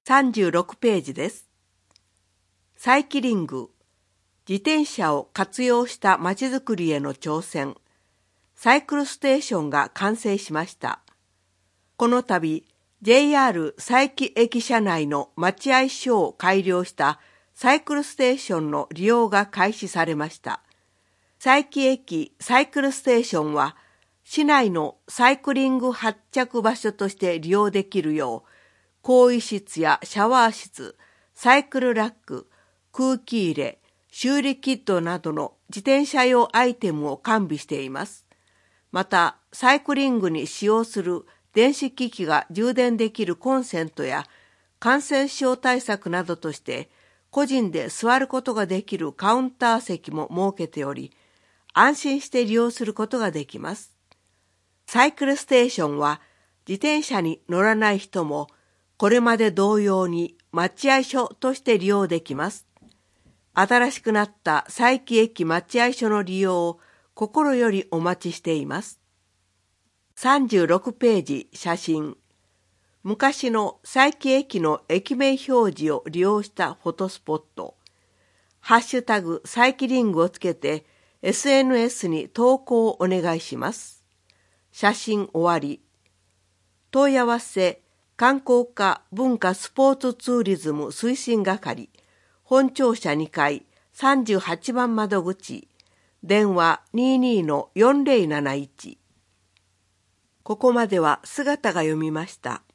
36ページです。サイキリング、自転車を活用したまちづくりへの挑戦、サイクルステーションが完成しました。この度、JR 佐伯駅車内の待合所を改良したサイクルステーションの利用が開始されました。佐伯駅サイクルステーションは、市内のサイクリング発着場所として利用できるよう、更衣室やシャワー室、サイクルラック、空気入れ、修理キットなどの自転車用アイテムを完備しています。また、サイクリングに使用する電子機器が充電できるコンセントや感染症対策などとして個人で座ることができるカウンター席も設けており、安心して利用することができます。サイクルステーションは自転車に乗らない人もこれまで同様に待合所として利用できます。新しくなった佐伯駅待合所の利用を心よりお待ちしています。36ページ写真。昔の佐伯駅の駅名表示を利用したフォトスポット。ハッシュタグサイキリングをつけて SNS に投稿をお願いします。写真終わり。問い合わせ観光課文化スポーツツーリズム推進係本庁舎2階38番窓口電話 22-4071。ここまでは姿が読みました。